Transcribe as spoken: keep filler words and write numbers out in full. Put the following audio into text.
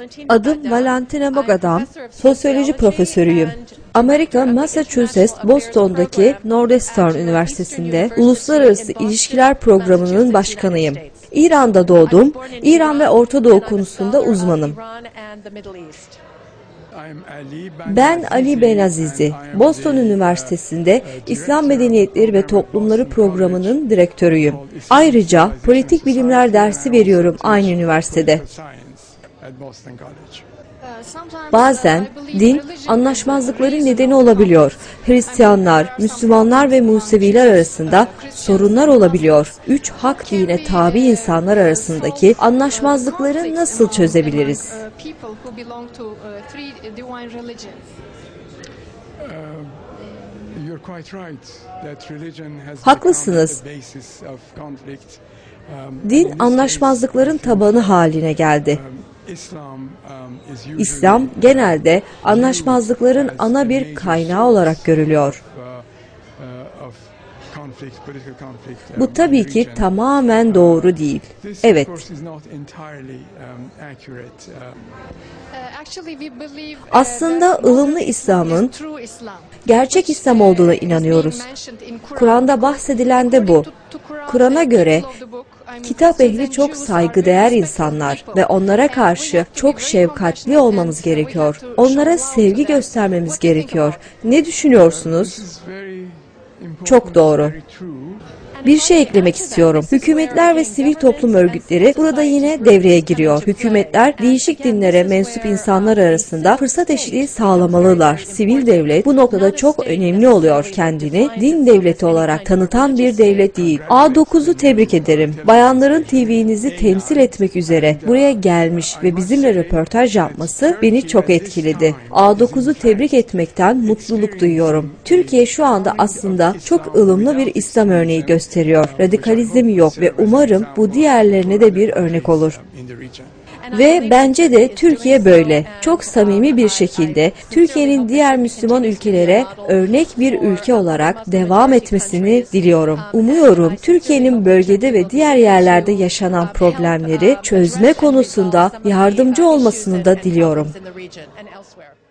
Adım Valentina Mogadam, sosyoloji profesörüyüm. Amerika, Massachusetts, Boston'daki Northeastern Üniversitesi'nde Uluslararası İlişkiler Programı'nın başkanıyım. İran'da doğdum, İran ve Orta Doğu konusunda uzmanım. Ben Ali Benazizi, Boston Üniversitesi'nde İslam Medeniyetleri ve Toplumları Programı'nın direktörüyüm. Ayrıca politik bilimler dersi veriyorum aynı üniversitede. Bazen din anlaşmazlıkların nedeni olabiliyor. Hristiyanlar, Müslümanlar ve Museviler arasında sorunlar olabiliyor. Üç hak dine tabi insanlar arasındaki anlaşmazlıkları nasıl çözebiliriz? Haklısınız. Din anlaşmazlıkların tabanı haline geldi. İslam genelde anlaşmazlıkların ana bir kaynağı olarak görülüyor. Bu tabii ki tamamen doğru değil. Evet. Aslında ılımlı İslam'ın gerçek İslam olduğuna inanıyoruz. Kur'an'da bahsedilen de bu. Kur'an'a göre kitap ehli çok saygıdeğer insanlar ve onlara karşı çok şefkatli olmamız gerekiyor. Onlara sevgi göstermemiz gerekiyor. Ne düşünüyorsunuz? Çok doğru. Bir şey eklemek istiyorum. Hükümetler ve sivil toplum örgütleri burada yine devreye giriyor. Hükümetler değişik dinlere mensup insanlar arasında fırsat eşitliği sağlamalılar. Sivil devlet bu noktada çok önemli oluyor. Kendini din devleti olarak tanıtan bir devlet değil. A dokuz'u tebrik ederim. Bayanların T V'nizi temsil etmek üzere buraya gelmiş ve bizimle röportaj yapması beni çok etkiledi. A dokuz'u tebrik etmekten mutluluk duyuyorum. Türkiye şu anda aslında çok ılımlı bir İslam örneği gösteriyor. Radikalizm yok ve umarım bu diğerlerine de bir örnek olur. Ve bence de Türkiye böyle. Çok samimi bir şekilde Türkiye'nin diğer Müslüman ülkelere örnek bir ülke olarak devam etmesini diliyorum. Umuyorum Türkiye'nin bölgede ve diğer yerlerde yaşanan problemleri çözme konusunda yardımcı olmasını da diliyorum.